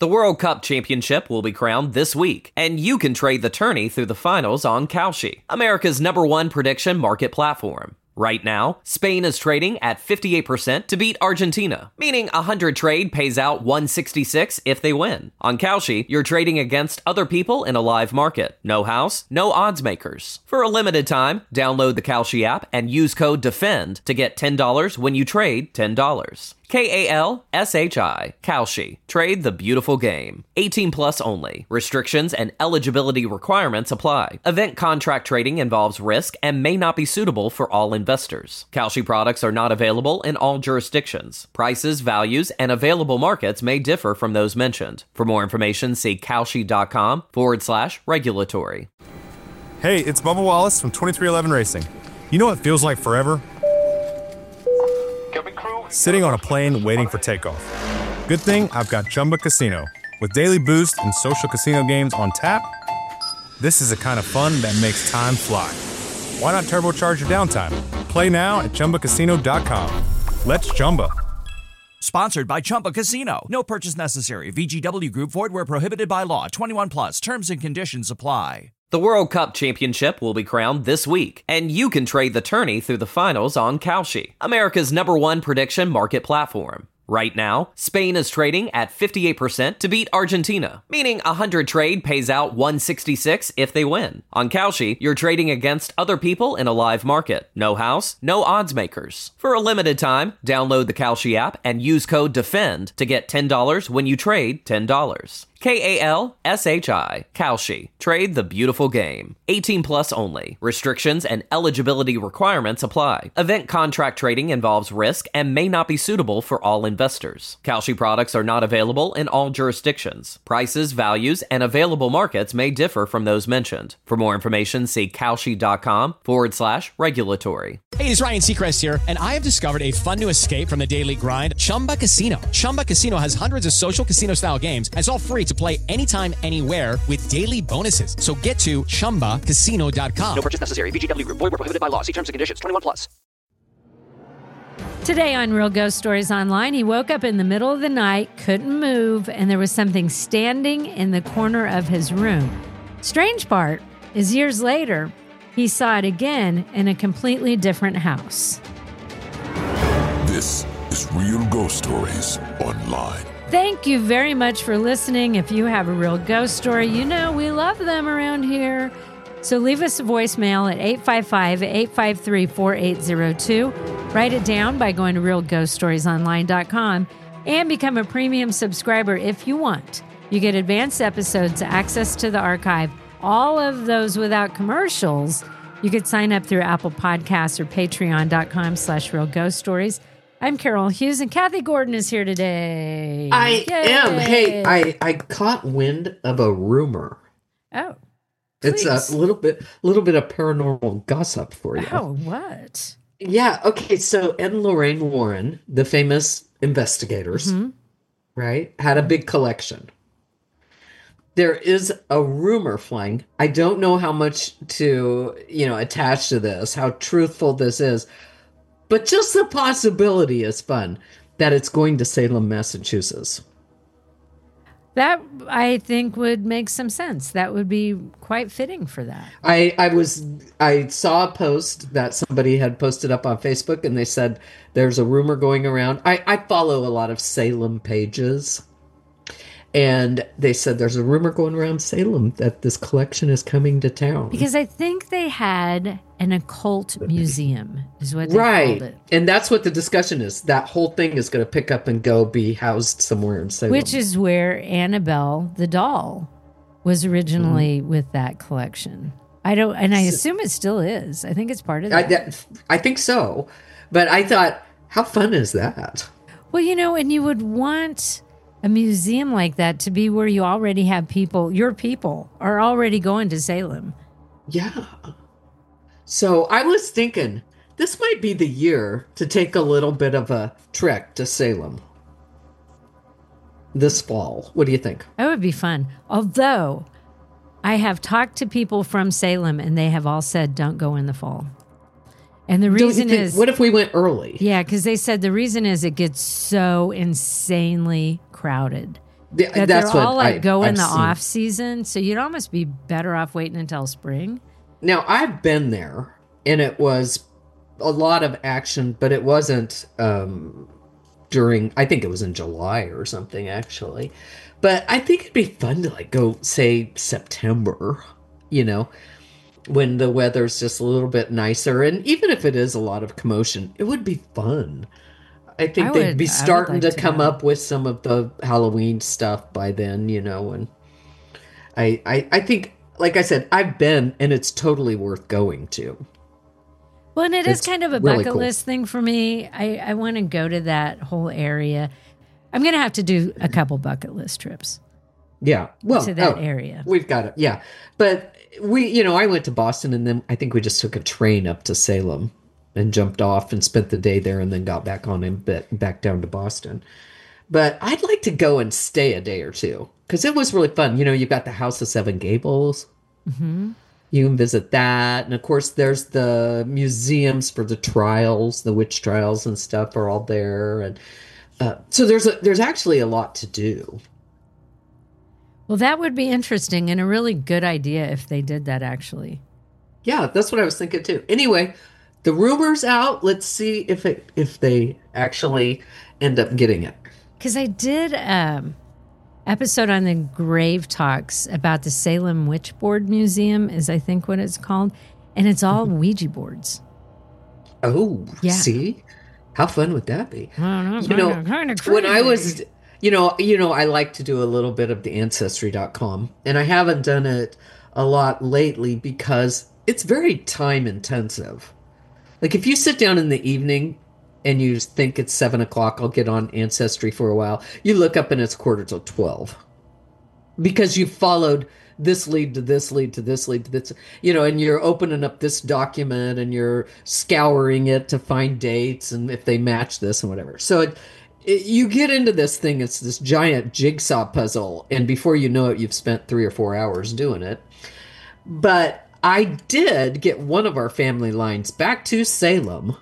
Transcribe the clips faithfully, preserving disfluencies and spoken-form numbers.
The World Cup Championship will be crowned this week, and you can trade the tourney through the finals on Kalshi, America's number one prediction market platform. Right now, Spain is trading at fifty-eight percent to beat Argentina, meaning a one hundred trade pays out one sixty-six if they win. On Kalshi, you're trading against other people in a live market. No house, no odds makers. For a limited time, download the Kalshi app and use code DEFEND to get ten dollars when you trade ten dollars. K A L S H I, Kalshi. Trade the beautiful game. eighteen plus only. Restrictions and eligibility requirements apply. Event contract trading involves risk and may not be suitable for all investors. Kalshi products are not available in all jurisdictions. Prices, values, and available markets may differ from those mentioned. For more information, see Kalshi.com forward slash regulatory. Hey, it's Bubba Wallace from twenty-three eleven Racing. You know what feels like forever? Sitting on a plane waiting for takeoff. Good thing I've got Chumba Casino. With daily boost and social casino games on tap, this is the kind of fun that makes time fly. Why not turbocharge your downtime? Play now at Chumba Casino dot com. Let's Chumba. Sponsored by Chumba Casino. No purchase necessary. V G W Group. Void where prohibited by law. twenty-one plus. Terms and conditions apply. The World Cup Championship will be crowned this week, and you can trade the tourney through the finals on Kalshi, America's number one prediction market platform. Right now, Spain is trading at fifty-eight percent to beat Argentina, meaning a one hundred trade pays out one sixty-six if they win. On Kalshi, you're trading against other people in a live market. No house, no odds makers. For a limited time, download the Kalshi app and use code DEFEND to get ten dollars when you trade ten dollars. K A L S H I, Kalshi. Trade the beautiful game. eighteen plus only. Restrictions and eligibility requirements apply. Event contract trading involves risk and may not be suitable for all investors. Kalshi products are not available in all jurisdictions. Prices, values, and available markets may differ from those mentioned. For more information, see Kalshi.com forward slash regulatory. Hey, it's Ryan Seacrest here, and I have discovered a fun new escape from the daily grind, Chumba Casino. Chumba Casino has hundreds of social casino-style games, and it's all free to play anytime, anywhere with daily bonuses. So get to Chumba Casino dot com. No purchase necessary. V G W Group. Void where prohibited by law. See terms and conditions. twenty-one plus. Today on Real Ghost Stories Online, he woke up in the middle of the night, couldn't move, and there was something standing in the corner of his room. Strange part is years later, he saw it again in a completely different house. This is Real Ghost Stories Online. Thank you very much for listening. If you have a real ghost story, you know we love them around here. So leave us a voicemail at eight five five, eight five three, four eight zero two. Write it down by going to real ghost stories online dot com and become a premium subscriber if you want. You get advanced episodes, access to the archive, all of those without commercials. You could sign up through Apple Podcasts or patreon.com slash real ghost stories. I'm Carol Hughes, and Kathy Gordon is here today. I Yay. am. Hey, I, I caught wind of a rumor. Oh, please. It's a little bit, little bit of paranormal gossip for you. Oh, what? Yeah. Okay. So Ed and Lorraine Warren, the famous investigators, mm-hmm. right, had a big collection. There is a rumor flying. I don't know how much to, you know, attach to this, how truthful this is. But just the possibility is fun that it's going to Salem, Massachusetts. That, I think, would make some sense. That would be quite fitting for that. I, I was I saw a post that somebody had posted up on Facebook, and they said there's a rumor going around. I, I follow a lot of Salem pages, and they said there's a rumor going around Salem that this collection is coming to town. Because I think they had an occult museum, is what they right. called it. And that's what the discussion is. That whole thing is going to pick up and go be housed somewhere in Salem. Which is where Annabelle the doll was originally mm. with that collection. I don't, and I assume it still is. I think it's part of that. I, I think so. But I thought, how fun is that? Well, you know, and you would want a museum like that to be where you already have people, your people are already going to Salem. Yeah. So I was thinking, this might be the year to take a little bit of a trek to Salem this fall. What do you think? That would be fun. Although I have talked to people from Salem and they have all said, don't go in the fall. And the reason think, is... What if we went early? Yeah, because they said the reason is it gets so insanely crowded. The- that that's they're what all like I, go in I've the seen. off season. So you'd almost be better off waiting until spring. Now, I've been there, and it was a lot of action, but it wasn't um, during, I think it was in July or something, actually. But I think it'd be fun to, like, go, say, September, you know, when the weather's just a little bit nicer. And even if it is a lot of commotion, it would be fun. I think I they'd would- be I would starting like to to come go. up with some of the Halloween stuff by then, you know, and I, I, I think, like I said, I've been, and it's totally worth going to. Well, and it is It's kind of a really bucket cool. list thing for me. I, I want to go to that whole area. I'm going to have to do a couple bucket list trips. Yeah, well, To that oh, area. we've got it. Yeah, but we, you know, I went to Boston, and then I think we just took a train up to Salem and jumped off and spent the day there, and then got back on and ba- back down to Boston. But I'd like to go and stay a day or two because it was really fun. You know, you've got the House of Seven Gables. Mm-hmm. You can visit that, and of course, there's the museums for the trials, the witch trials and stuff are all there, and uh, so there's a there's actually a lot to do. Well, that would be interesting and a really good idea if they did that, actually. Yeah, that's what I was thinking too. Anyway, the rumor's out. Let's see if it if they actually end up getting it. Because I did um episode on the Grave Talks about the Salem Witchboard Museum, is I think what it's called. And it's all Ouija boards. Oh, Yeah. see? How fun would that be? I don't know, You know, kinda- kinda when I crazy. was, you know, you know, I like to do a little bit of the ancestry dot com, and I haven't done it a lot lately because it's very time intensive. Like if you sit down in the evening and you think it's seven o'clock, I'll get on Ancestry for a while. You look up and it's quarter till twelve because you followed this lead to this lead to this lead to this, you know, and you're opening up this document and you're scouring it to find dates and if they match this and whatever. So it, it, you get into this thing, it's this giant jigsaw puzzle, and before you know it, you've spent three or four hours doing it. But I did get one of our family lines back to Salem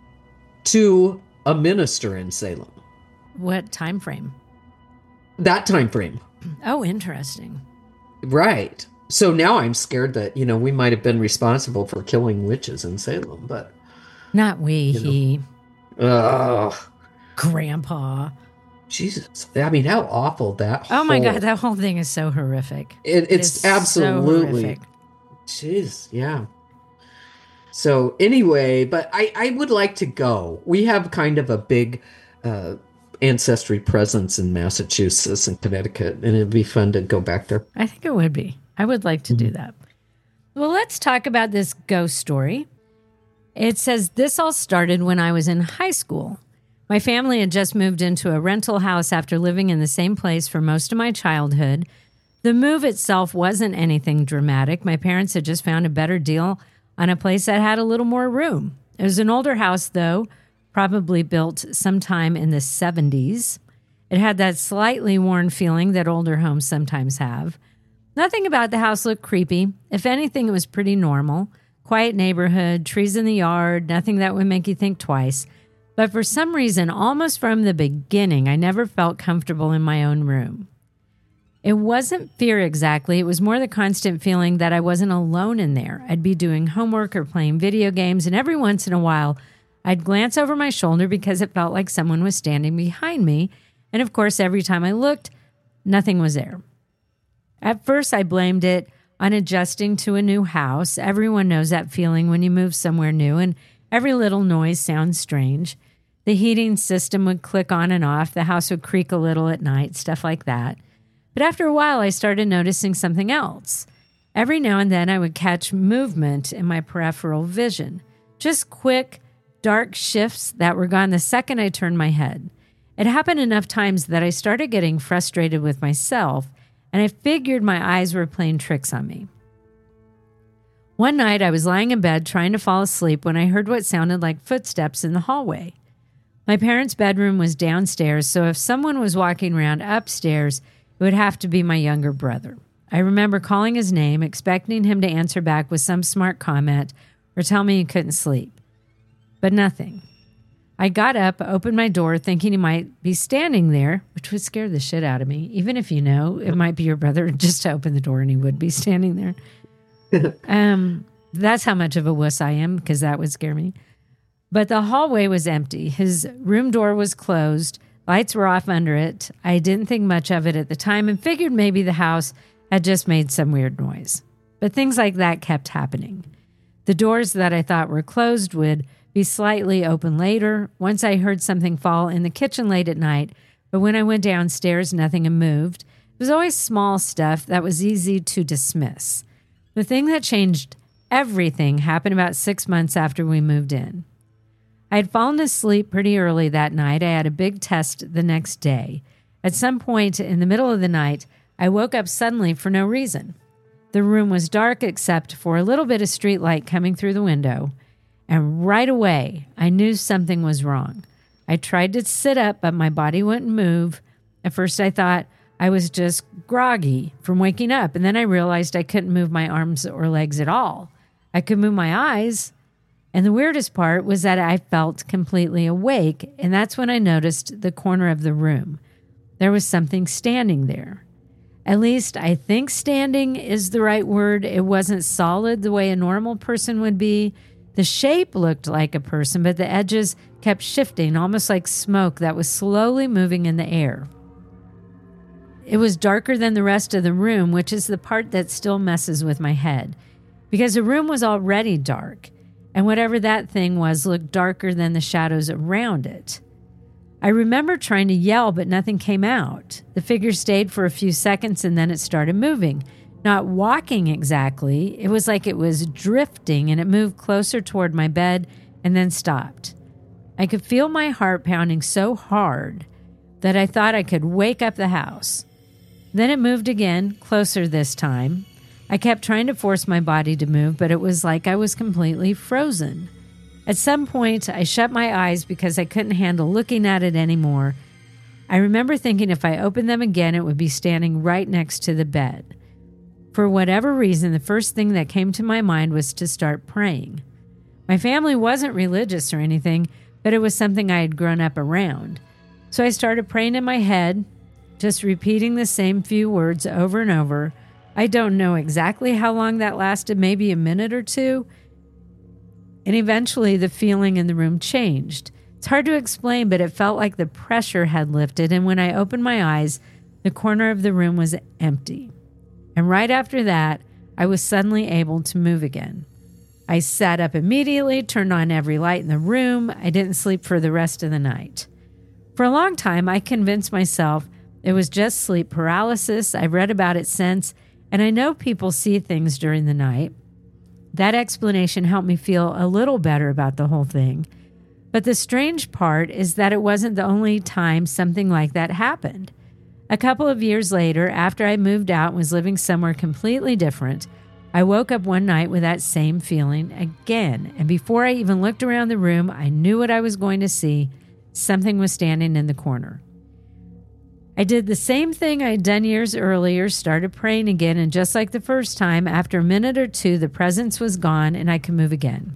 to a minister in Salem. What time frame? That time frame. Oh, interesting. Right. So now I'm scared that, you know, we might have been responsible for killing witches in Salem, but Not we, he, ugh, Grandpa. Jesus. I mean, how awful that Oh my whole- God, that whole thing is so horrific. It, It it's is so absolutely horrific. Jeez, yeah. So anyway, but I, I would like to go. We have kind of a big uh, ancestry presence in Massachusetts and Connecticut, and it'd be fun to go back there. I think it would be. I would like to do Mm-hmm. that. Well, let's talk about this ghost story. It says this all started when I was in high school. My family had just moved into a rental house after living in the same place for most of my childhood. The move itself wasn't anything dramatic. My parents had just found a better deal on a place that had a little more room. It was an older house, though, probably built sometime in the seventies. It had that slightly worn feeling that older homes sometimes have. Nothing about the house looked creepy. If anything, it was pretty normal. Quiet neighborhood, trees in the yard, nothing that would make you think twice. But for some reason, almost from the beginning, I never felt comfortable in my own room. It wasn't fear exactly. It was more the constant feeling that I wasn't alone in there. I'd be doing homework or playing video games, and every once in a while, I'd glance over my shoulder because it felt like someone was standing behind me. And of course, every time I looked, nothing was there. At first, I blamed it on adjusting to a new house. Everyone knows that feeling when you move somewhere new, and every little noise sounds strange. The heating system would click on and off. The house would creak a little at night, stuff like that. But after a while, I started noticing something else. Every now and then, I would catch movement in my peripheral vision. Just quick, dark shifts that were gone the second I turned my head. It happened enough times that I started getting frustrated with myself, and I figured my eyes were playing tricks on me. One night, I was lying in bed trying to fall asleep when I heard what sounded like footsteps in the hallway. My parents' bedroom was downstairs, so if someone was walking around upstairs, it would have to be my younger brother. I remember calling his name, expecting him to answer back with some smart comment or tell me he couldn't sleep. But nothing. I got up, opened my door, thinking he might be standing there, which would scare the shit out of me. Even if you know it might be your brother, just to open the door and he would be standing there. um, that's how much of a wuss I am, because that would scare me. But the hallway was empty. His room door was closed. Lights were off under it. I didn't think much of it at the time and figured maybe the house had just made some weird noise. But things like that kept happening. The doors that I thought were closed would be slightly open later. Once I heard something fall in the kitchen late at night, but when I went downstairs, nothing had moved. It was always small stuff that was easy to dismiss. The thing that changed everything happened about six months after we moved in. I had fallen asleep pretty early that night. I had a big test the next day. At some point in the middle of the night, I woke up suddenly for no reason. The room was dark except for a little bit of street light coming through the window. And right away, I knew something was wrong. I tried to sit up, but my body wouldn't move. At first, I thought I was just groggy from waking up. And then I realized I couldn't move my arms or legs at all. I could move my eyes. And the weirdest part was that I felt completely awake, and that's when I noticed the corner of the room. There was something standing there. At least I think standing is the right word. It wasn't solid the way a normal person would be. The shape looked like a person, but the edges kept shifting, almost like smoke that was slowly moving in the air. It was darker than the rest of the room, which is the part that still messes with my head, because the room was already dark. And whatever that thing was looked darker than the shadows around it. I remember trying to yell, but nothing came out. The figure stayed for a few seconds and then it started moving. Not walking exactly. It was like it was drifting and it moved closer toward my bed and then stopped. I could feel my heart pounding so hard that I thought I could wake up the house. Then it moved again, closer this time. I kept trying to force my body to move, but it was like I was completely frozen. At some point, I shut my eyes because I couldn't handle looking at it anymore. I remember thinking if I opened them again, it would be standing right next to the bed. For whatever reason, the first thing that came to my mind was to start praying. My family wasn't religious or anything, but it was something I had grown up around. So I started praying in my head, just repeating the same few words over and over. I don't know exactly how long that lasted, maybe a minute or two. And eventually the feeling in the room changed. It's hard to explain, but it felt like the pressure had lifted. And when I opened my eyes, the corner of the room was empty. And right after that, I was suddenly able to move again. I sat up immediately, turned on every light in the room. I didn't sleep for the rest of the night. For a long time, I convinced myself it was just sleep paralysis. I've read about it since. And I know people see things during the night. That explanation helped me feel a little better about the whole thing. But the strange part is that it wasn't the only time something like that happened. A couple of years later, after I moved out and was living somewhere completely different, I woke up one night with that same feeling again. And before I even looked around the room, I knew what I was going to see. Something was standing in the corner. I did the same thing I'd done years earlier, started praying again, and just like the first time, after a minute or two, the presence was gone and I could move again.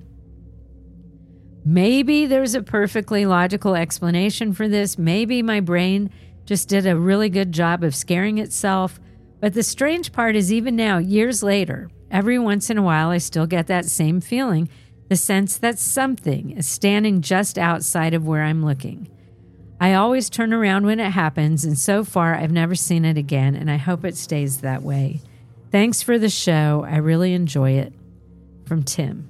Maybe there's a perfectly logical explanation for this. Maybe my brain just did a really good job of scaring itself. But the strange part is even now, years later, every once in a while, I still get that same feeling, the sense that something is standing just outside of where I'm looking. I always turn around when it happens, and so far I've never seen it again, and I hope it stays that way. Thanks for the show. I really enjoy it. From Tim.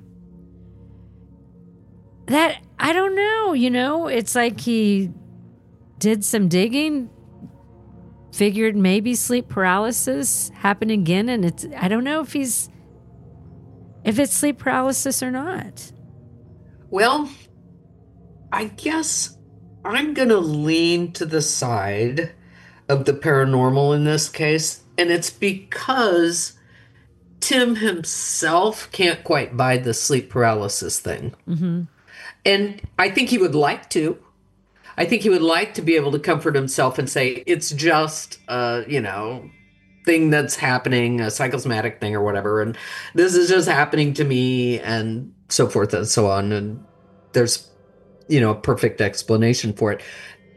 That, I don't know, you know, it's like he did some digging, figured maybe sleep paralysis happened again, and it's, I don't know if he's, if it's sleep paralysis or not. Well, I guess I'm going to lean to the side of the paranormal in this case, and it's because Tim himself can't quite buy the sleep paralysis thing. Mm-hmm. And I think he would like to. I think he would like to be able to comfort himself and say, it's just, uh, you know, thing that's happening, a psychosomatic thing or whatever, and this is just happening to me, and so forth and so on. And there's you know, a perfect explanation for it.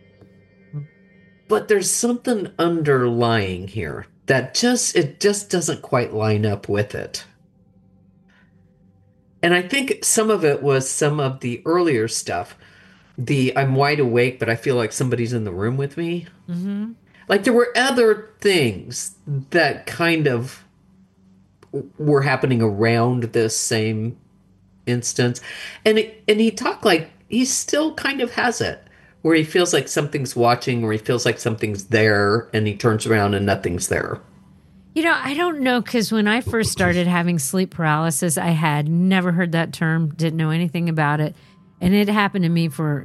But there's something underlying here that just, it just doesn't quite line up with it. And I think some of it was some of the earlier stuff. The I'm wide awake, but I feel like somebody's in the room with me. Mm-hmm. Like there were other things that kind of were happening around this same instance. And it, and he talked like he still kind of has it, where he feels like something's watching, or he feels like something's there, and he turns around and nothing's there. You know, I don't know, because when I first started having sleep paralysis, I had never heard that term, didn't know anything about it. And it happened to me for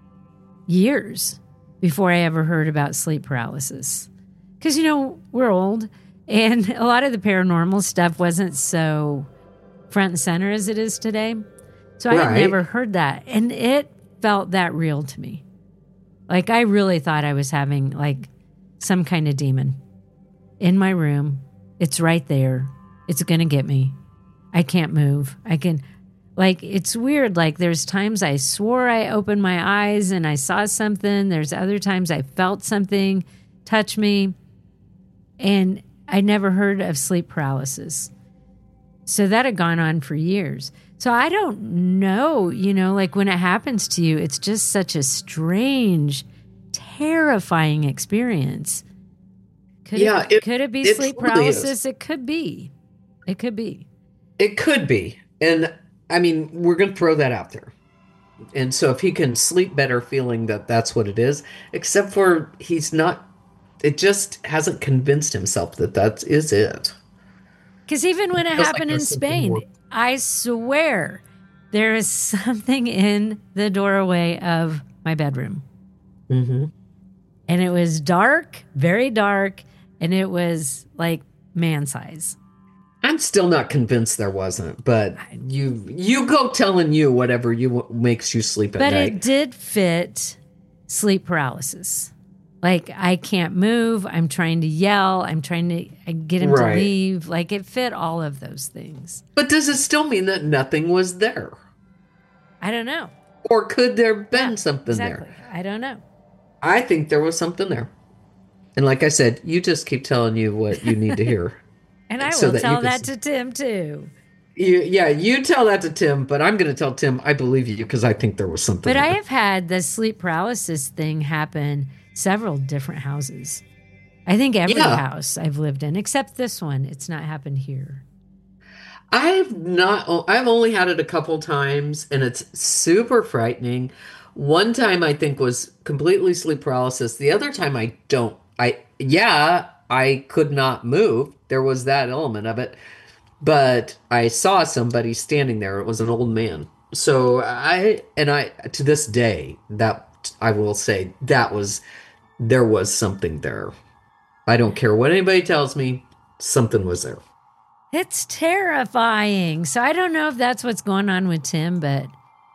years before I ever heard about sleep paralysis. Because, you know, we're old, and a lot of the paranormal stuff wasn't so front and center as it is today. So I Right. had never heard that. And it felt that real to me. Like, I really thought I was having, like, some kind of demon in my room. It's right there. It's going to get me. I can't move. I can, like, it's weird. Like, there's times I swore I opened my eyes and I saw something. There's other times I felt something touch me. And I never heard of sleep paralysis. So that had gone on for years. So I don't know, you know, like when it happens to you, it's just such a strange, terrifying experience. Could Yeah, it, it- could it be it sleep totally is. paralysis? It could be. It could be. It could be. And I mean, we're going to throw that out there. And so if he can sleep better feeling that that's what it is, except for he's not, it just hasn't convinced himself that that is it. Because even when it Feels like happened in there's something Spain, more. I swear there is something in the doorway of my bedroom. Mm-hmm. And it was dark, very dark, and it was like man size. I'm still not convinced there wasn't, but you you go telling you whatever you makes you sleep at But night. it did fit sleep paralysis. Like, I can't move. I'm trying to yell. I'm trying to get him Right. to leave. Like, it fit all of those things. But does it still mean that nothing was there? I don't know. Or could there have been Yeah, something exactly. there? I don't know. I think there was something there. And like I said, you just keep telling you what you need to hear. And I So will that you tell can that s- to Tim, too. You, yeah, you tell that to Tim, but I'm going to tell Tim I believe you because I think there was something But there. I have had the sleep paralysis thing happen several different houses. I think every Yeah. house I've lived in, except this one, it's not happened here. I've not, I've only had it a couple times and it's super frightening. One time I think was completely sleep paralysis. The other time I don't, I, yeah, I could not move. There was that element of it, but I saw somebody standing there. It was an old man. So I, and I, to this day, that I will say that was, there was something there. I don't care what anybody tells me, something was there. It's terrifying. So I don't know if that's what's going on with Tim, but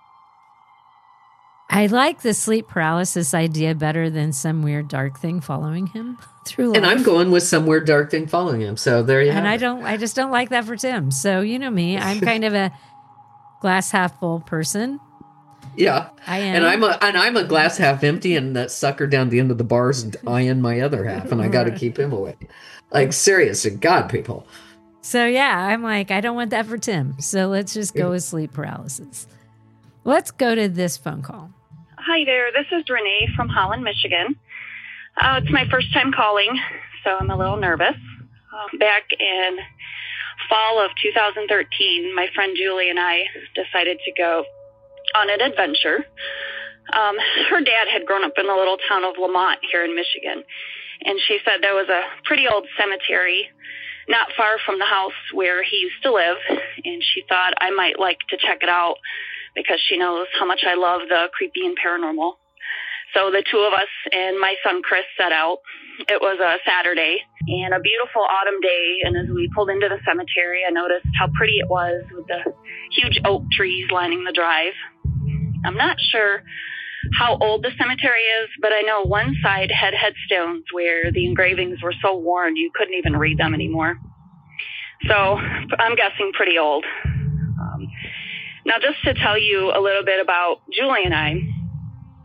I like the sleep paralysis idea better than some weird dark thing following him through life. And I'm going with some weird dark thing following him. So there you have And I it. don't, I just don't like that for Tim. So you know me, I'm kind of a glass half full person. Yeah. I am. And I'm a and I'm a glass half empty, and that sucker down the end of the bars is eyeing my other half, and I got to keep him away. Like seriously, God, people. So yeah, I'm like, I don't want that for Tim. So let's just go with sleep paralysis. Let's go to this phone call. Hi there, this is Renee from Holland, Michigan. Uh, it's my first time calling, so I'm a little nervous. Um, back in fall of two thousand thirteen, my friend Julie and I decided to go on an adventure. Um, her dad had grown up in the little town of Lamont here in Michigan, and she said there was a pretty old cemetery not far from the house where he used to live, and she thought I might like to check it out because she knows how much I love the creepy and paranormal. So the two of us and my son Chris set out. It was a Saturday and a beautiful autumn day, and as we pulled into the cemetery, I noticed how pretty it was with the huge oak trees lining the drive. I'm not sure how old the cemetery is, but I know one side had headstones where the engravings were so worn you couldn't even read them anymore. So I'm guessing pretty old. Um, now, just to tell you a little bit about Julie and I,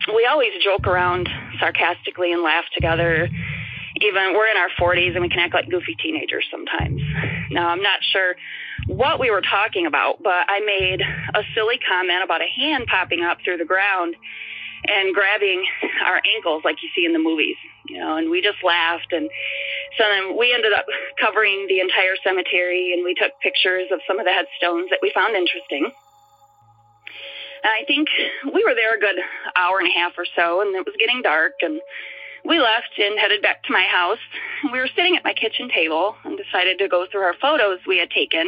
we always joke around sarcastically and laugh together. Even we're in our forties and we can act like goofy teenagers sometimes. Now, I'm not sure what we were talking about, but I made a silly comment about a hand popping up through the ground and grabbing our ankles like you see in the movies, you know, and we just laughed. And so then we ended up covering the entire cemetery, and we took pictures of some of the headstones that we found interesting. And I think we were there a good hour and a half or so, and it was getting dark, and we left and headed back to my house. We were sitting at my kitchen table and decided to go through our photos we had taken,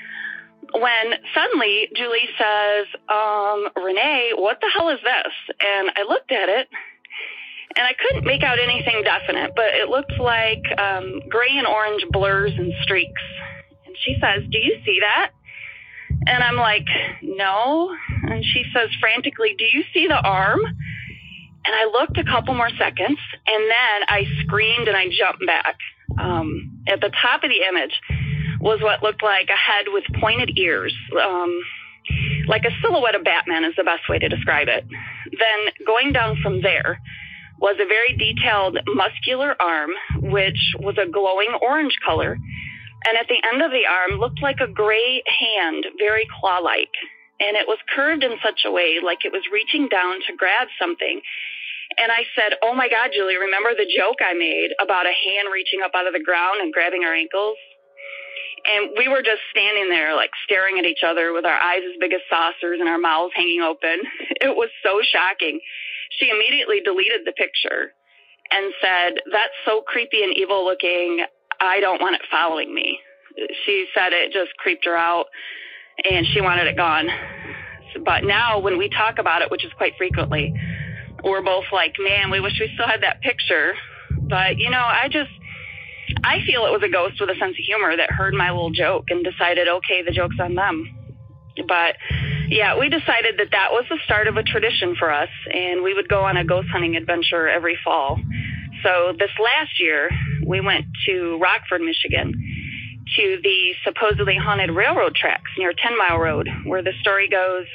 when suddenly Julie says, um, Renee, what the hell is this? And I looked at it, and I couldn't make out anything definite, but it looked like um, gray and orange blurs and streaks. And she says, do you see that? And I'm like, no. And she says frantically, do you see the arm? And I looked a couple more seconds, and then I screamed and I jumped back. Um, at the top of the image was what looked like a head with pointed ears, um, like a silhouette of Batman is the best way to describe it. Then going down from there was a very detailed muscular arm, which was a glowing orange color. And at the end of the arm looked like a gray hand, very claw-like. And it was curved in such a way like it was reaching down to grab something. And I said, oh my God, Julie, remember the joke I made about a hand reaching up out of the ground and grabbing our ankles? And we were just standing there, like staring at each other with our eyes as big as saucers and our mouths hanging open. It was so shocking. She immediately deleted the picture and said, that's so creepy and evil looking. I don't want it following me. She said it just creeped her out and she wanted it gone. But now when we talk about it, which is quite frequently, we're both like, man, we wish we still had that picture. But, you know, I just, I feel it was a ghost with a sense of humor that heard my little joke and decided, okay, the joke's on them. But, yeah, we decided that that was the start of a tradition for us, and we would go on a ghost hunting adventure every fall. So this last year, we went to Rockford, Michigan, to the supposedly haunted railroad tracks near Ten Mile Road, where the story goes,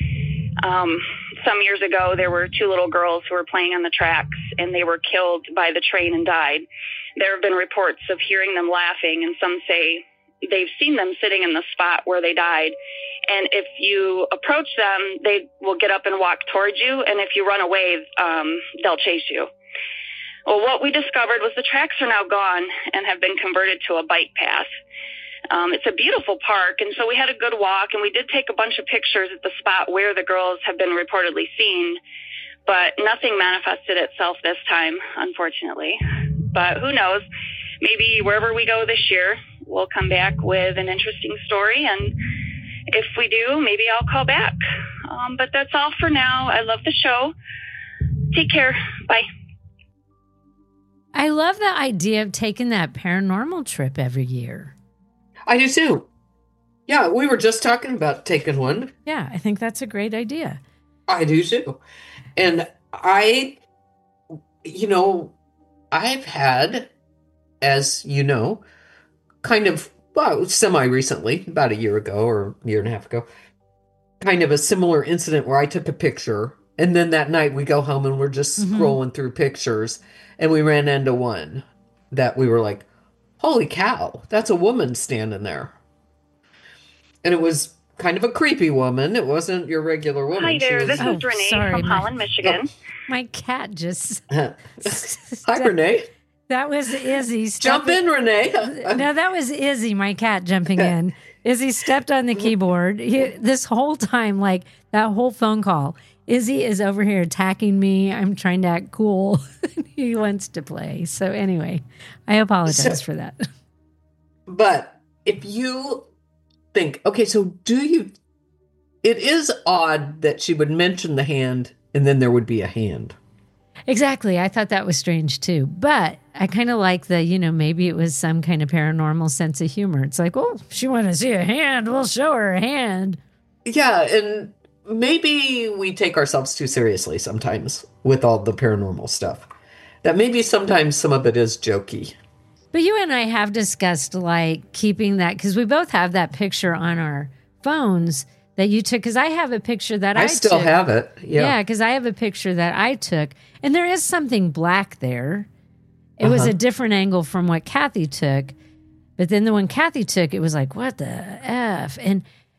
um, some years ago, there were two little girls who were playing on the tracks, and they were killed by the train and died. There have been reports of hearing them laughing, and some say they've seen them sitting in the spot where they died. And if you approach them, they will get up and walk towards you, and if you run away, um, they'll chase you. Well, what we discovered was the tracks are now gone and have been converted to a bike path. Um, it's a beautiful park, and so we had a good walk, and we did take a bunch of pictures at the spot where the girls have been reportedly seen, but nothing manifested itself this time, unfortunately. But who knows? Maybe wherever we go this year, we'll come back with an interesting story, and if we do, maybe I'll call back. Um, but that's all for now. I love the show. Take care. Bye. I love the idea of taking that paranormal trip every year. I do too. Yeah, we were just talking about taking one. Yeah, I think that's a great idea. I do too. And I, you know, I've had, as you know, kind of, well, semi-recently, about a year ago or a year and a half ago, kind of a similar incident where I took a picture, and then that night we go home and we're just mm-hmm. scrolling through pictures, and we ran into one that we were like, holy cow, that's a woman standing there. And it was kind of a creepy woman. It wasn't your regular woman. Hi there, was, this oh, is Renee sorry, from my, Holland, Michigan. Oh, my cat just... Hi, Renee. That was Izzy. Jump in, Renee. No, that was Izzy, my cat, jumping in. Izzy stepped on the keyboard. He, this whole time, like that whole phone call, Izzy is over here attacking me. I'm trying to act cool. He wants to play. So anyway, I apologize so, for that. But if you think, okay, so do you, it is odd that she would mention the hand and then there would be a hand. Exactly. I thought that was strange too. But I kind of like the, you know, maybe it was some kind of paranormal sense of humor. It's like, oh, if she want to see a hand, we'll show her a hand. Yeah, and maybe we take ourselves too seriously sometimes with all the paranormal stuff. That maybe sometimes some of it is jokey. But you and I have discussed like keeping that, because we both have that picture on our phones that you took, because I have a picture that I, I still took. have it. Yeah, Yeah, because I have a picture that I took, and there is something black there. It uh-huh. was a different angle from what Kathy took, but then the one Kathy took, it was like, what the F? And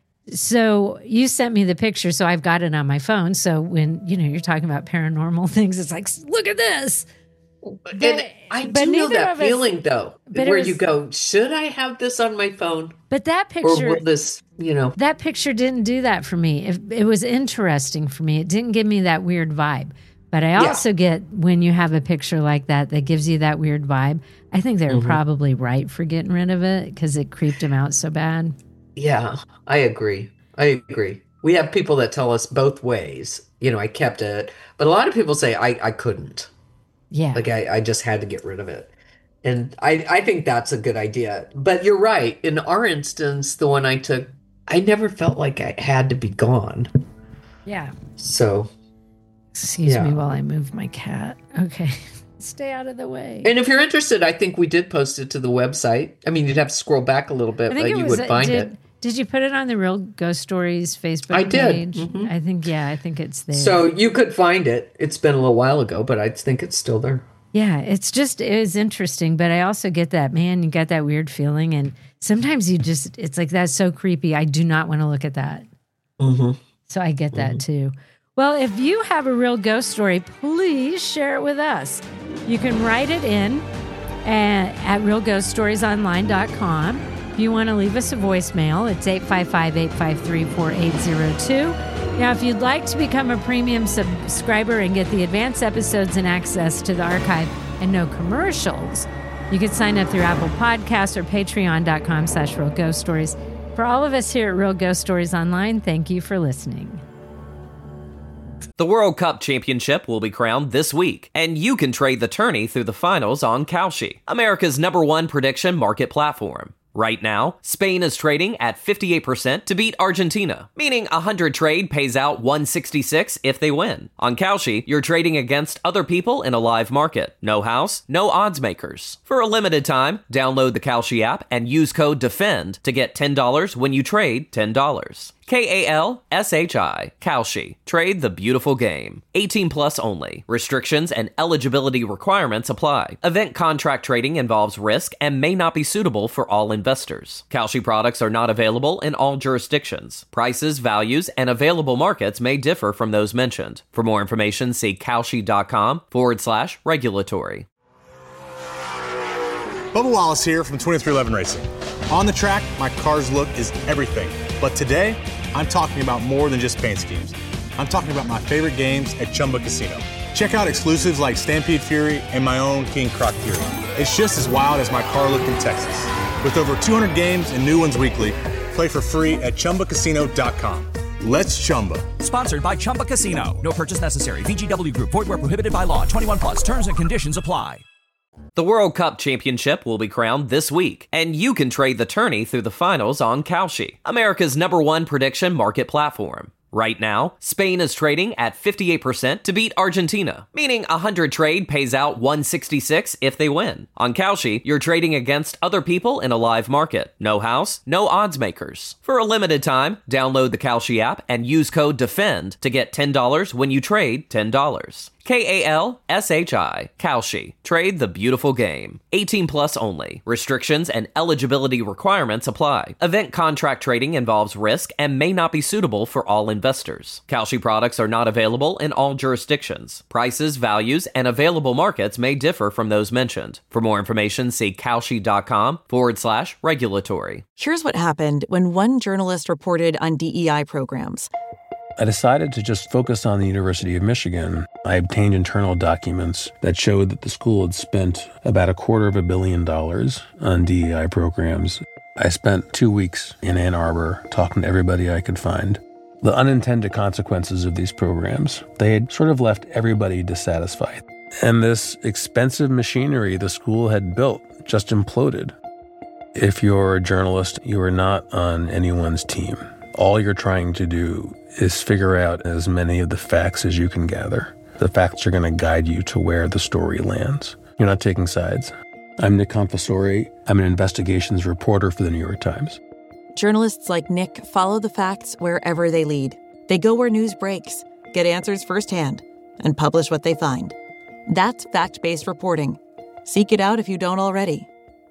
so you sent me the picture, so I've got it on my phone. So when, you know, you're talking about paranormal things, it's like, look at this. But, and I do know that feeling, us, though, where was, you go, should I have this on my phone? But that picture, or will this, you know, that picture didn't do that for me. It, it was interesting for me. It didn't give me that weird vibe. But I also yeah. get when you have a picture like that that gives you that weird vibe. I think they were mm-hmm. probably right for getting rid of it because it creeped him out so bad. Yeah, I agree. I agree. We have people that tell us both ways. You know, I kept it, but a lot of people say I, I couldn't. Yeah. Like I, I just had to get rid of it. And I, I think that's a good idea. But you're right. In our instance, the one I took, I never felt like I had to be gone. Yeah. So. Excuse yeah. me while I move my cat. Okay. Stay out of the way. And if you're interested, I think we did post it to the website. I mean, you'd have to scroll back a little bit, but you would find did, it. Did you put it on the Real Ghost Stories Facebook I did. page? Mm-hmm. I think, yeah, I think it's there. So you could find it. It's been a little while ago, but I think it's still there. Yeah, it's just, it was interesting, but I also get that, man, you got that weird feeling. And sometimes you just, it's like, that's so creepy. I do not want to look at that. Mm-hmm. So I get that mm-hmm. too. Well, if you have a real ghost story, please share it with us. You can write it in at, at real ghost stories online dot com. If you want to leave us a voicemail, it's eight five five, eight five three, four eight zero two. Now, if you'd like to become a premium subscriber and get the advanced episodes and access to the archive and no commercials, you can sign up through Apple Podcasts or patreon dot com slash real ghost stories. For all of us here at Real Ghost Stories Online, thank you for listening. The World Cup Championship will be crowned this week, and you can trade the tourney through the finals on Kalshi, America's number one prediction market platform. Right now, Spain is trading at fifty-eight percent to beat Argentina, meaning one hundred trade pays out one sixty-six if they win. On Kalshi, you're trading against other people in a live market. No house, no odds makers. For a limited time, download the Kalshi app and use code DEFEND to get ten dollars when you trade ten dollars. K A L S H I, Kalshi. Trade the beautiful game. eighteen plus only. Restrictions and eligibility requirements apply. Event contract trading involves risk and may not be suitable for all investors. Kalshi products are not available in all jurisdictions. Prices, values, and available markets may differ from those mentioned. For more information, see kalshi.com forward slash regulatory. Bubba Wallace here from twenty-three eleven Racing. On the track, my car's look is everything. But today, I'm talking about more than just paint schemes. I'm talking about my favorite games at Chumba Casino. Check out exclusives like Stampede Fury and my own King Croc Fury. It's just as wild as my car looked in Texas. With over two hundred games and new ones weekly, play for free at chumba casino dot com. Let's Chumba. Sponsored by Chumba Casino. No purchase necessary. V G W Group. Void where prohibited by law. twenty-one plus. Terms and conditions apply. The World Cup Championship will be crowned this week, and you can trade the tourney through the finals on Kalshi, America's number one prediction market platform. Right now, Spain is trading at fifty-eight percent to beat Argentina, meaning one hundred trade pays out one sixty-six if they win. On Kalshi, you're trading against other people in a live market. No house, no odds makers. For a limited time, download the Kalshi app and use code DEFEND to get ten dollars when you trade ten dollars. K A L S H I, Kalshi. Trade the beautiful game. eighteen plus only. Restrictions and eligibility requirements apply. Event contract trading involves risk and may not be suitable for all investors. Kalshi products are not available in all jurisdictions. Prices, values, and available markets may differ from those mentioned. For more information, see kalshi.com forward slash regulatory. Here's what happened when one journalist reported on D E I programs. I decided to just focus on the University of Michigan. I obtained internal documents that showed that the school had spent about a quarter of a billion dollars on D E I programs. I spent two weeks in Ann Arbor talking to everybody I could find. The unintended consequences of these programs, they had sort of left everybody dissatisfied. And this expensive machinery the school had built just imploded. If you're a journalist, you are not on anyone's team. All you're trying to do is figure out as many of the facts as you can gather. The facts are going to guide you to where the story lands. You're not taking sides. I'm Nick Confessori. I'm an investigations reporter for the New York Times. Journalists like Nick follow the facts wherever they lead. They go where news breaks, get answers firsthand, and publish what they find. That's fact-based reporting. Seek it out if you don't already.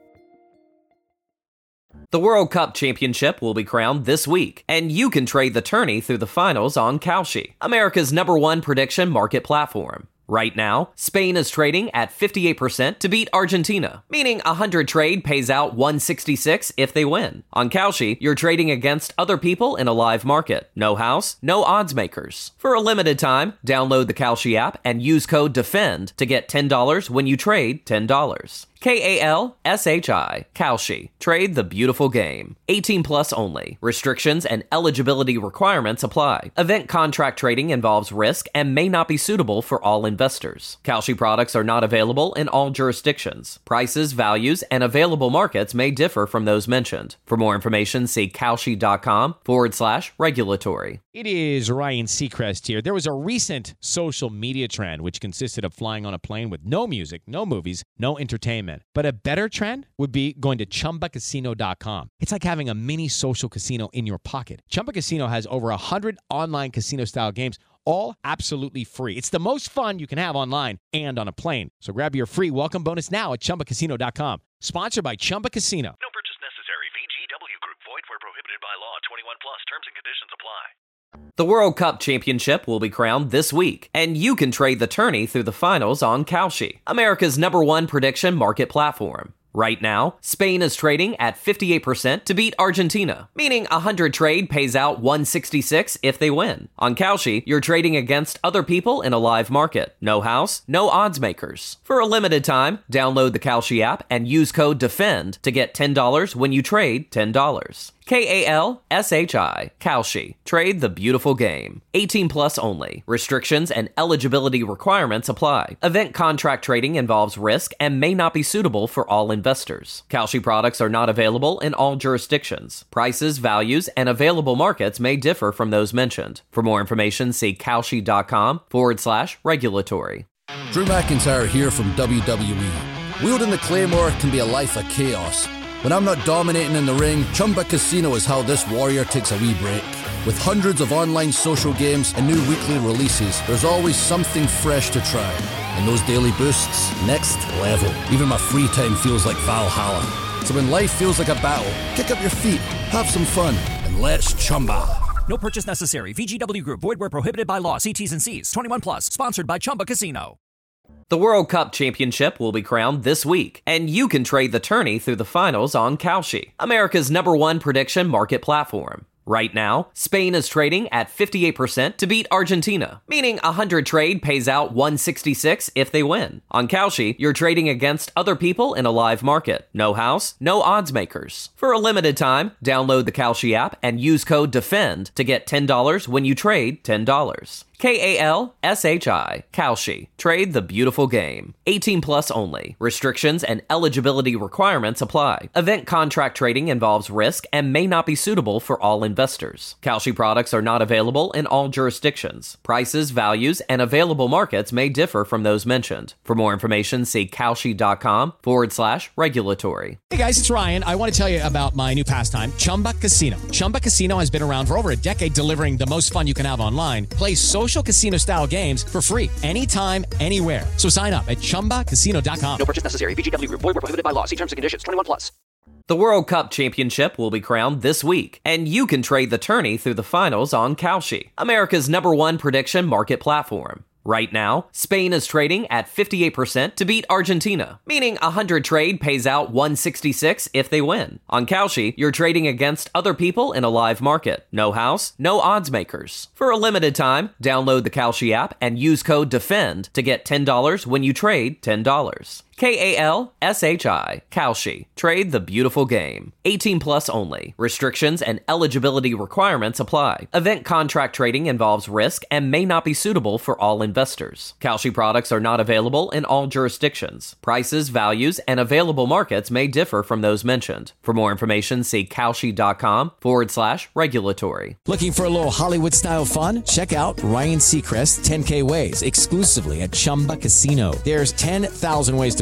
The World Cup Championship will be crowned this week, and you can trade the tourney through the finals on Kalshi, America's number one prediction market platform. Right now, Spain is trading at fifty-eight percent to beat Argentina, meaning a one hundred trade pays out one sixty-six if they win. On Kalshi, you're trading against other people in a live market. No house, no odds makers. For a limited time, download the Kalshi app and use code DEFEND to get ten dollars when you trade ten dollars. K A L S H I, Kalshi. Trade the beautiful game. eighteen plus only. Restrictions and eligibility requirements apply. Event contract trading involves risk and may not be suitable for all investors. Kalshi products are not available in all jurisdictions. Prices, values, and available markets may differ from those mentioned. For more information, see Kalshi.com forward slash regulatory. It is Ryan Seacrest here. There was a recent social media trend which consisted of flying on a plane with no music, no movies, no entertainment. But a better trend would be going to Chumba Casino dot com. It's like having a mini social casino in your pocket. Chumba Casino has over one hundred online casino-style games, all absolutely free. It's the most fun you can have online and on a plane. So grab your free welcome bonus now at Chumba Casino dot com. Sponsored by Chumba Casino. No purchase necessary. V G W Group. Void where prohibited by law. twenty-one plus. Terms and conditions apply. The World Cup Championship will be crowned this week, and you can trade the tourney through the finals on Kalshi, America's number one prediction market platform. Right now, Spain is trading at fifty-eight percent to beat Argentina, meaning a one hundred trade pays out one sixty-six if they win. On Kalshi, you're trading against other people in a live market. No house, no odds makers. For a limited time, download the Kalshi app and use code DEFEND to get ten dollars when you trade ten dollars. K A L S H I, Kalshi. Trade the beautiful game. eighteen plus only. Restrictions and eligibility requirements apply. Event contract trading involves risk and may not be suitable for all investors. Kalshi products are not available in all jurisdictions. Prices, values, and available markets may differ from those mentioned. For more information, see Kalshi.com forward slash regulatory. Drew McIntyre here from W W E. Wielding the Claymore can be a life of chaos. When I'm not dominating in the ring, Chumba Casino is how this warrior takes a wee break. With hundreds of online social games and new weekly releases, there's always something fresh to try. And those daily boosts, next level. Even my free time feels like Valhalla. So when life feels like a battle, kick up your feet, have some fun, and let's Chumba. No purchase necessary. V G W Group. Void where prohibited by law. See T's and C's. twenty-one plus. Sponsored by Chumba Casino. The World Cup Championship will be crowned this week, and you can trade the tourney through the finals on Kalshi, America's number one prediction market platform. Right now, Spain is trading at fifty-eight percent to beat Argentina, meaning a one hundred trade pays out one sixty-six if they win. On Kalshi, you're trading against other people in a live market. No house, no odds makers. For a limited time, download the Kalshi app and use code DEFEND to get ten dollars when you trade ten dollars. K A L S H I, Kalshi. Trade the beautiful game. eighteen plus only. Restrictions and eligibility requirements apply. Event contract trading involves risk and may not be suitable for all investors. Kalshi products are not available in all jurisdictions. Prices, values, and available markets may differ from those mentioned. For more information, see Kalshi.com forward slash regulatory. Hey guys, it's Ryan. I want to tell you about my new pastime, Chumba Casino. Chumba Casino has been around for over a decade, delivering the most fun you can have online. Play social casino-style games for free anytime, anywhere. So sign up at Chumba Casino dot com. No purchase necessary. V G W Group. Void where prohibited by law. See terms and conditions. twenty-one plus. The World Cup Championship will be crowned this week, and you can trade the tourney through the finals on Kalshi, America's number one prediction market platform. Right now, Spain is trading at fifty-eight percent to beat Argentina, meaning a one hundred trade pays out one sixty-six if they win. On Kalshi, you're trading against other people in a live market. No house, no odds makers. For a limited time, download the Kalshi app and use code DEFEND to get ten dollars when you trade ten dollars. K A L S H I, Kalshi. Trade the beautiful game. eighteen plus only. Restrictions and eligibility requirements apply. Event contract trading involves risk and may not be suitable for all investors. Kalshi products are not available in all jurisdictions. Prices, values, and available markets may differ from those mentioned. For more information, see Kalshi.com forward slash regulatory. Looking for a little Hollywood-style fun? Check out Ryan Seacrest ten K Ways exclusively at Chumba Casino. There's ten thousand ways to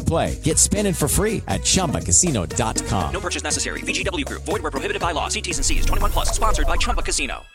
play. Get spinning for free at chumba casino dot com. No purchase necessary. V G W Group. Void where prohibited by law. See T's and C's. twenty-one plus. Sponsored by Chumba Casino.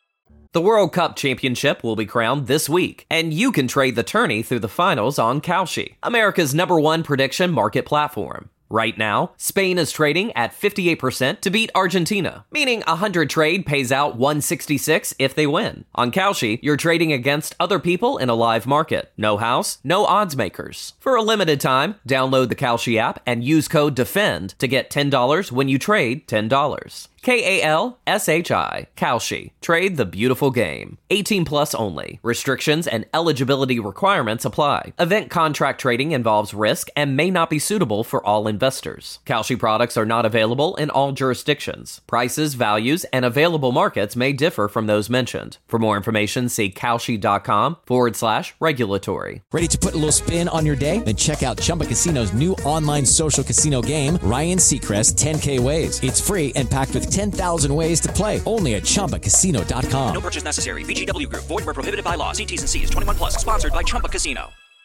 The World Cup Championship will be crowned this week, and you can trade the tourney through the finals on Kalshi, America's number one prediction market platform. Right now, Spain is trading at fifty-eight percent to beat Argentina, meaning a hundred trade pays out one sixty-six if they win. On Kalshi, you're trading against other people in a live market. No house, no odds makers. For a limited time, download the Kalshi app and use code DEFEND to get ten dollars when you trade ten dollars. K A L S H I, Kalshi. Trade the beautiful game. eighteen plus only. Restrictions and eligibility requirements apply. Event contract trading involves risk and may not be suitable for all investors. Kalshi products are not available in all jurisdictions. Prices, values, and available markets may differ from those mentioned. For more information, see Kalshi.com forward slash regulatory. Ready to put a little spin on your day? Then check out Chumba Casino's new online social casino game, Ryan Seacrest ten K Ways. It's free and packed with ten thousand ways to play. Only at chumba casino dot com. No purchase necessary. V G W Group. Void where prohibited by law. See T's and C's. twenty-one plus. Sponsored by Chumba Casino.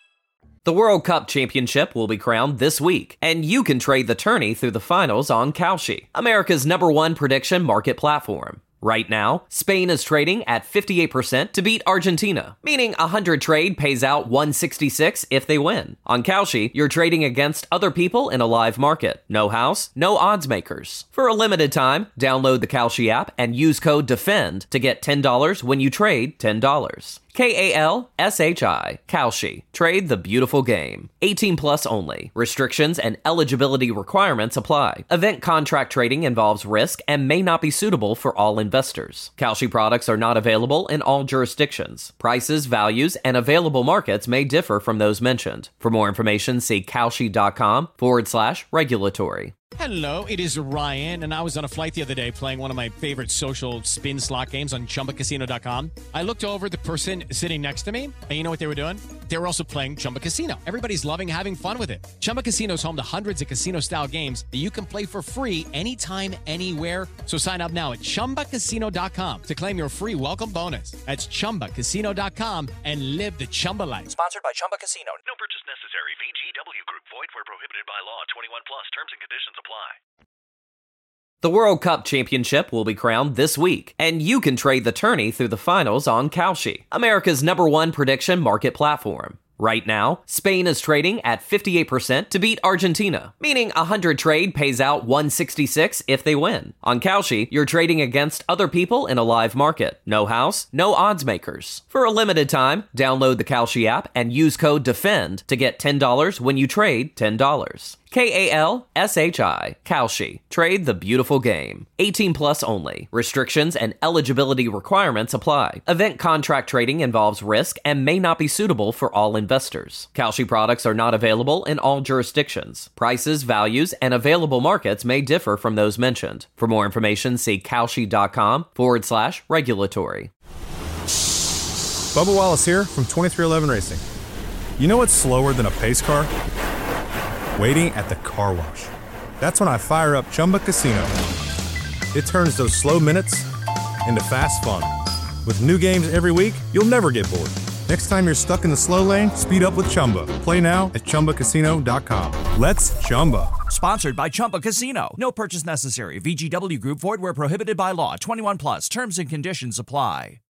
The World Cup Championship will be crowned this week, and you can trade the tourney through the finals on Kalshi, America's number one prediction market platform. Right now, Spain is trading at fifty-eight percent to beat Argentina, meaning a hundred trade pays out one sixty-six if they win. On Kalshi, you're trading against other people in a live market. No house, no odds makers. For a limited time, download the Kalshi app and use code DEFEND to get ten dollars when you trade ten dollars. K A L S H I, Kalshi. Trade the beautiful game. eighteen plus only. Restrictions and eligibility requirements apply. Event contract trading involves risk and may not be suitable for all investors. Kalshi products are not available in all jurisdictions. Prices, values, and available markets may differ from those mentioned. For more information, see Kalshi.com forward slash regulatory. Hello, it is Ryan, and I was on a flight the other day playing one of my favorite social spin slot games on chumba casino dot com. I looked over at the person sitting next to me, and you know what they were doing? They were also playing Chumba Casino. Everybody's loving having fun with it. Chumba Casino is home to hundreds of casino-style games that you can play for free anytime, anywhere. So sign up now at chumba casino dot com to claim your free welcome bonus. That's chumba casino dot com and live the Chumba life. Sponsored by Chumba Casino. No purchase necessary. V G W Group. Void where prohibited by law. twenty-one plus. Terms and conditions apply. The World Cup Championship will be crowned this week, and you can trade the tourney through the finals on Kalshi, America's number one prediction market platform. Right now, Spain is trading at fifty-eight percent to beat Argentina, meaning a hundred trade pays out one sixty-six if they win. On Kalshi, you're trading against other people in a live market. No house, no odds makers. For a limited time, download the Kalshi app and use code DEFEND to get ten dollars when you trade ten dollars. K A L S H I, Kalshi. Trade the beautiful game. eighteen plus only. Restrictions and eligibility requirements apply. Event contract trading involves risk and may not be suitable for all investors. Kalshi products are not available in all jurisdictions. Prices, values, and available markets may differ from those mentioned. For more information, see Kalshi.com forward slash regulatory. Bubba Wallace here from twenty-three eleven Racing. You know what's slower than a pace car? Waiting at the car wash. That's when I fire up Chumba Casino. It turns those slow minutes into fast fun. With new games every week, you'll never get bored. Next time you're stuck in the slow lane, speed up with Chumba. Play now at chumba casino dot com. Let's Chumba. Sponsored by Chumba Casino. No purchase necessary. V G W Group. Void where prohibited by law. twenty-one plus. Terms and conditions apply.